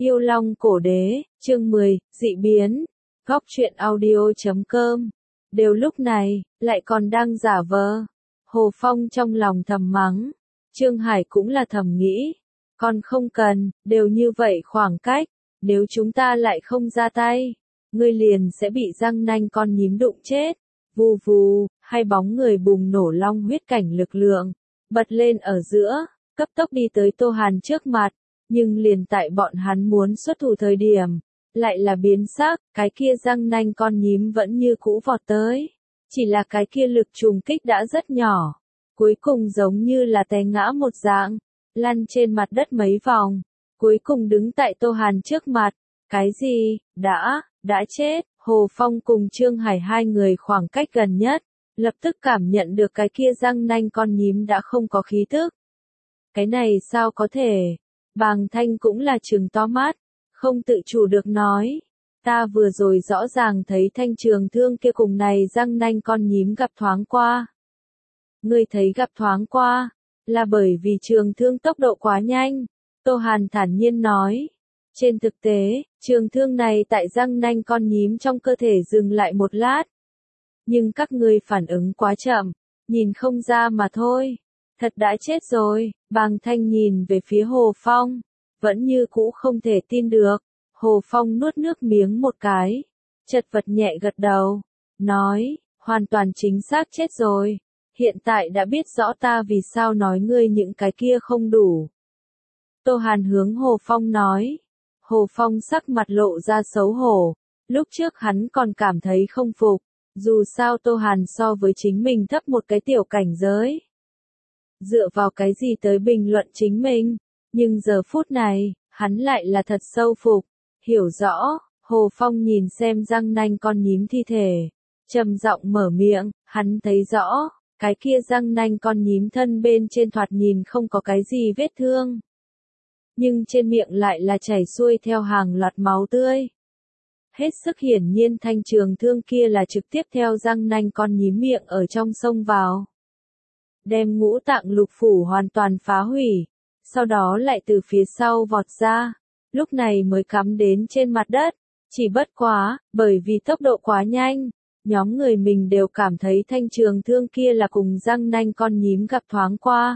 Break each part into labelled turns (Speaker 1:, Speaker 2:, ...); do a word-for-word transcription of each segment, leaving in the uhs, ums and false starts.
Speaker 1: Yêu Long Cổ Đế, chương mười, dị biến. Góc truyện audio chấm com. Đều lúc này, lại còn đang giả vờ. Hồ Phong trong lòng thầm mắng. Trương Hải cũng là thầm nghĩ. Còn không cần, đều như vậy khoảng cách. Nếu chúng ta lại không ra tay, ngươi liền sẽ bị răng nanh con nhím đụng chết. Vù vù, hai bóng người bùng nổ long huyết cảnh lực lượng. Bật lên ở giữa, cấp tốc đi tới Tô Hàn trước mặt. Nhưng liền tại bọn hắn muốn xuất thủ thời điểm, lại là biến sắc, cái kia răng nanh con nhím vẫn như cũ vọt tới. Chỉ là cái kia lực trùng kích đã rất nhỏ, cuối cùng giống như là té ngã một dạng, lăn trên mặt đất mấy vòng, cuối cùng đứng tại Tô Hàn trước mặt. Cái gì, đã, đã chết, Hồ Phong cùng Trương Hải hai người khoảng cách gần nhất, lập tức cảm nhận được cái kia răng nanh con nhím đã không có khí tức. Cái này sao có thể? Bàng Thanh cũng là trừng to mắt, không tự chủ được nói. Ta vừa rồi rõ ràng thấy thanh trường thương kia cùng này răng nanh con nhím gặp thoáng qua. Ngươi thấy gặp thoáng qua, là bởi vì trường thương tốc độ quá nhanh. Tô Hàn thản nhiên nói. Trên thực tế, trường thương này tại răng nanh con nhím trong cơ thể dừng lại một lát. Nhưng các ngươi phản ứng quá chậm, nhìn không ra mà thôi. Thật đã chết rồi, Bàng Thanh nhìn về phía Hồ Phong, vẫn như cũ không thể tin được. Hồ Phong nuốt nước miếng một cái, chật vật nhẹ gật đầu, nói, hoàn toàn chính xác chết rồi, hiện tại đã biết rõ ta vì sao nói ngươi những cái kia không đủ. Tô Hàn hướng Hồ Phong nói, Hồ Phong sắc mặt lộ ra xấu hổ, lúc trước hắn còn cảm thấy không phục, dù sao Tô Hàn so với chính mình thấp một cái tiểu cảnh giới. Dựa vào cái gì tới bình luận chính mình, nhưng giờ phút này, hắn lại là thật sâu phục, hiểu rõ. Hồ Phong nhìn xem răng nanh con nhím thi thể, trầm giọng mở miệng, hắn thấy rõ, cái kia răng nanh con nhím thân bên trên thoạt nhìn không có cái gì vết thương. Nhưng trên miệng lại là chảy xuôi theo hàng loạt máu tươi. Hết sức hiển nhiên thanh trường thương kia là trực tiếp theo răng nanh con nhím miệng ở trong sông vào. Đem ngũ tạng lục phủ hoàn toàn phá hủy, sau đó lại từ phía sau vọt ra, lúc này mới cắm đến trên mặt đất. Chỉ bất quá, bởi vì tốc độ quá nhanh, nhóm người mình đều cảm thấy thanh trường thương kia là cùng răng nanh con nhím gặp thoáng qua.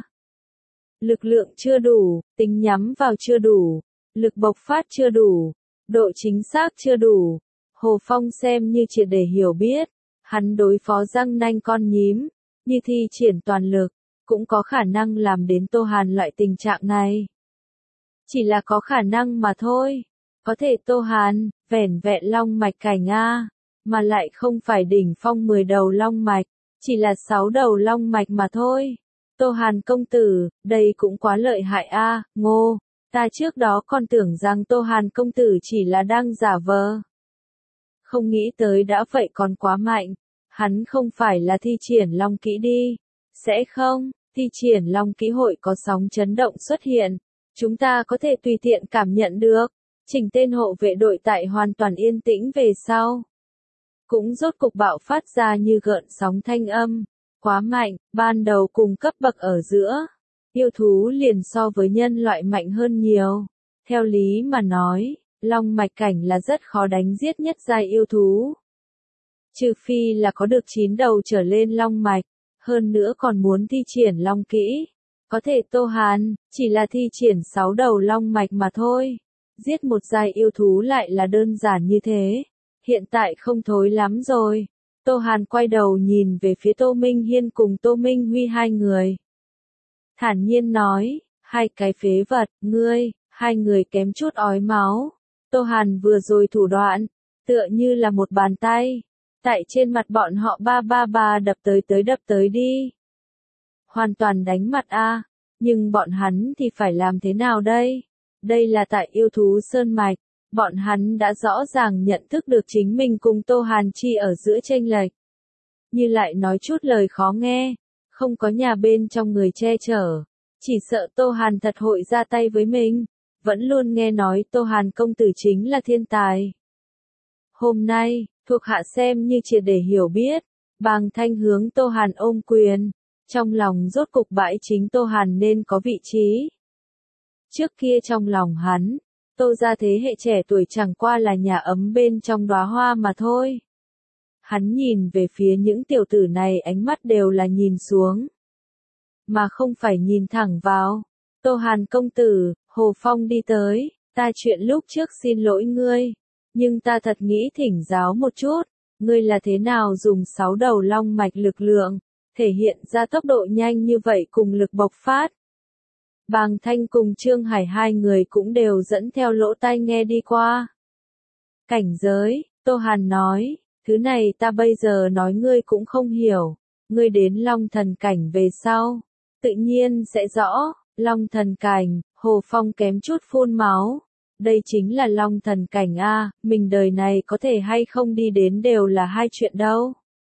Speaker 1: Lực lượng chưa đủ, tính nhắm vào chưa đủ, lực bộc phát chưa đủ, độ chính xác chưa đủ. Hồ Phong xem như triệt để hiểu biết, hắn đối phó răng nanh con nhím, như thi triển toàn lực, cũng có khả năng làm đến Tô Hàn loại tình trạng này. Chỉ là có khả năng mà thôi. Có thể Tô Hàn, vẻn vẹn long mạch cảnh A, mà lại không phải đỉnh phong mười đầu long mạch, chỉ là sáu đầu long mạch mà thôi. Tô Hàn công tử, đây cũng quá lợi hại A, ngô, ta trước đó còn tưởng rằng Tô Hàn công tử chỉ là đang giả vờ. Không nghĩ tới đã vậy còn quá mạnh. Hắn không phải là thi triển long kỹ đi. Sẽ không, thi triển long kỹ hội có sóng chấn động xuất hiện. Chúng ta có thể tùy tiện cảm nhận được. Chỉnh tên hộ vệ đội tại hoàn toàn yên tĩnh về sau. Cũng rốt cục bạo phát ra như gợn sóng thanh âm. Quá mạnh, ban đầu cùng cấp bậc ở giữa. Yêu thú liền so với nhân loại mạnh hơn nhiều. Theo lý mà nói, long mạch cảnh là rất khó đánh giết nhất giai yêu thú. Trừ phi là có được chín đầu trở lên long mạch, hơn nữa còn muốn thi triển long kỹ. Có thể Tô Hàn, chỉ là thi triển sáu đầu long mạch mà thôi. Giết một giai yêu thú lại là đơn giản như thế. Hiện tại không thối lắm rồi. Tô Hàn quay đầu nhìn về phía Tô Minh Hiên cùng Tô Minh Huy hai người. Thản nhiên nói, hai cái phế vật, ngươi, hai người kém chút ói máu. Tô Hàn vừa rồi thủ đoạn, tựa như là một bàn tay. Tại trên mặt bọn họ ba ba ba đập tới tới đập tới đi. Hoàn toàn đánh mặt a, nhưng bọn hắn thì phải làm thế nào đây? Đây là tại yêu thú sơn mạch, bọn hắn đã rõ ràng nhận thức được chính mình cùng Tô Hàn chi ở giữa chênh lệch. Như lại nói chút lời khó nghe, không có nhà bên trong người che chở, chỉ sợ Tô Hàn thật hội ra tay với mình. Vẫn luôn nghe nói Tô Hàn công tử chính là thiên tài. Hôm nay, thuộc hạ xem như triệt để hiểu biết, Bàng Thanh hướng Tô Hàn ôm quyền, trong lòng rốt cục bãi chính Tô Hàn nên có vị trí. Trước kia trong lòng hắn, Tô gia thế hệ trẻ tuổi chẳng qua là nhà ấm bên trong đóa hoa mà thôi. Hắn nhìn về phía những tiểu tử này, ánh mắt đều là nhìn xuống, mà không phải nhìn thẳng vào. Tô Hàn công tử, Hồ Phong đi tới, ta chuyện lúc trước xin lỗi ngươi, nhưng ta thật nghĩ thỉnh giáo một chút, ngươi là thế nào dùng sáu đầu long mạch lực lượng, thể hiện ra tốc độ nhanh như vậy cùng lực bộc phát. Bàng Thanh cùng Trương Hải hai người cũng đều dẫn theo lỗ tai nghe đi qua. Cảnh giới, Tô Hàn nói, thứ này ta bây giờ nói ngươi cũng không hiểu, ngươi đến Long Thần Cảnh về sau, tự nhiên sẽ rõ. Long Thần Cảnh, Hồ Phong kém chút phun máu. Đây chính là Long Thần Cảnh a, mình đời này có thể hay không đi đến đều là hai chuyện đâu.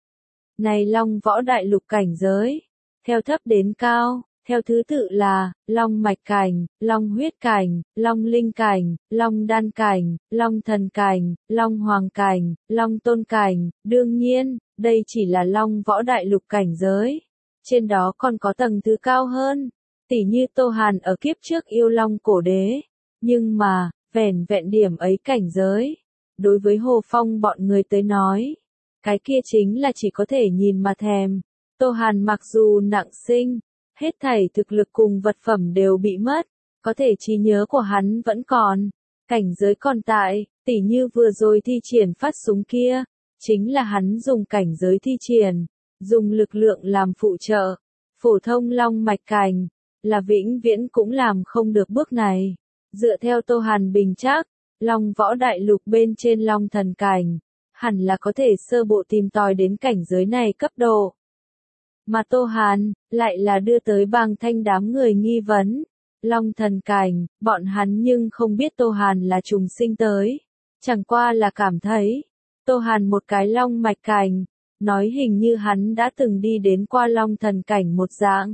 Speaker 1: Này Long Võ Đại Lục cảnh giới, theo thấp đến cao, theo thứ tự là Long Mạch Cảnh, Long Huyết Cảnh, Long Linh Cảnh, Long Đan Cảnh, Long Thần Cảnh, Long Hoàng Cảnh, Long Tôn Cảnh. Đương nhiên, đây chỉ là Long Võ Đại Lục cảnh giới. Trên đó còn có tầng thứ cao hơn, tỉ như Tô Hàn ở kiếp trước yêu Long Cổ Đế. Nhưng mà, vẻn vẹn điểm ấy cảnh giới, đối với Hồ Phong bọn người tới nói, cái kia chính là chỉ có thể nhìn mà thèm. Tô Hàn mặc dù nặng sinh, hết thảy thực lực cùng vật phẩm đều bị mất, có thể trí nhớ của hắn vẫn còn, cảnh giới còn tại, tỉ như vừa rồi thi triển phát súng kia, chính là hắn dùng cảnh giới thi triển, dùng lực lượng làm phụ trợ, phổ thông Long Mạch Cảnh, là vĩnh viễn cũng làm không được bước này. Dựa theo Tô Hàn bình chắc, Long Võ Đại Lục bên trên Long Thần Cảnh, hẳn là có thể sơ bộ tìm tòi đến cảnh giới này cấp độ. Mà Tô Hàn, lại là đưa tới Bàng Thanh đám người nghi vấn. Long Thần Cảnh, bọn hắn nhưng không biết Tô Hàn là trùng sinh tới. Chẳng qua là cảm thấy, Tô Hàn một cái Long Mạch Cảnh, nói hình như hắn đã từng đi đến qua Long Thần Cảnh một dạng.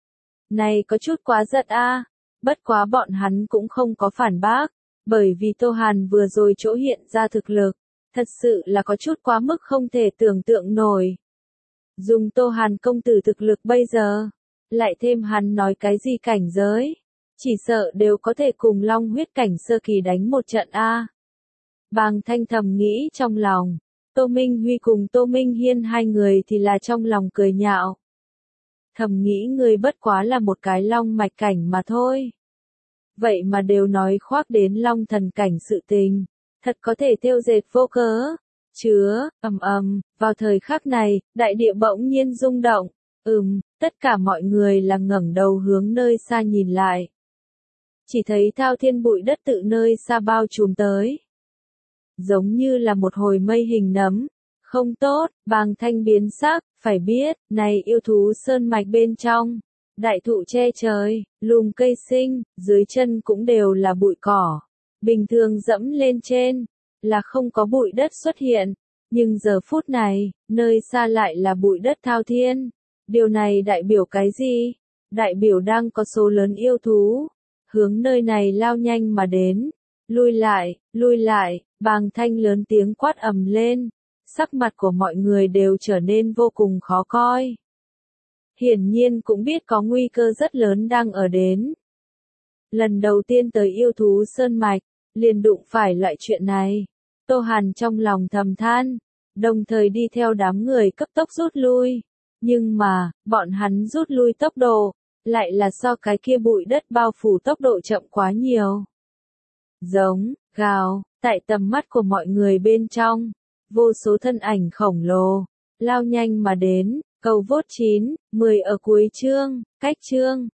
Speaker 1: Này có chút quá giật a, bất quá bọn hắn cũng không có phản bác, bởi vì Tô Hàn vừa rồi chỗ hiện ra thực lực, thật sự là có chút quá mức không thể tưởng tượng nổi. Dùng Tô Hàn công tử thực lực bây giờ, lại thêm hắn nói cái gì cảnh giới, chỉ sợ đều có thể cùng Long Huyết Cảnh sơ kỳ đánh một trận a. Bàng Thanh thầm nghĩ trong lòng, Tô Minh Huy cùng Tô Minh Hiên hai người thì là trong lòng cười nhạo. Thầm nghĩ người bất quá là một cái Long Mạch Cảnh mà thôi. Vậy mà đều nói khoác đến Long Thần Cảnh sự tình, thật có thể thêu dệt vô cớ. Chứa, ầm ầm, vào thời khắc này, đại địa bỗng nhiên rung động, ừm, tất cả mọi người là ngẩng đầu hướng nơi xa nhìn lại. Chỉ thấy thao thiên bụi đất tự nơi xa bao trùm tới. Giống như là một hồi mây hình nấm. Không tốt, Bàng Thanh biến sắc, phải biết, này yêu thú sơn mạch bên trong, đại thụ che trời, lùm cây sinh, dưới chân cũng đều là bụi cỏ. Bình thường dẫm lên trên, là không có bụi đất xuất hiện, nhưng giờ phút này, nơi xa lại là bụi đất thao thiên. Điều này đại biểu cái gì? Đại biểu đang có số lớn yêu thú, hướng nơi này lao nhanh mà đến. Lui lại, lui lại, Bàng Thanh lớn tiếng quát ầm lên. Sắc mặt của mọi người đều trở nên vô cùng khó coi. Hiển nhiên cũng biết có nguy cơ rất lớn đang ở đến. Lần đầu tiên tới yêu thú sơn mạch, liền đụng phải loại chuyện này. Tô Hàn trong lòng thầm than, đồng thời đi theo đám người cấp tốc rút lui. Nhưng mà, bọn hắn rút lui tốc độ, lại là do cái kia bụi đất bao phủ tốc độ chậm quá nhiều. Giống, gào, tại tầm mắt của mọi người bên trong, vô số thân ảnh khổng lồ, lao nhanh mà đến. Cầu vốt chín, mười ở cuối chương, cách chương.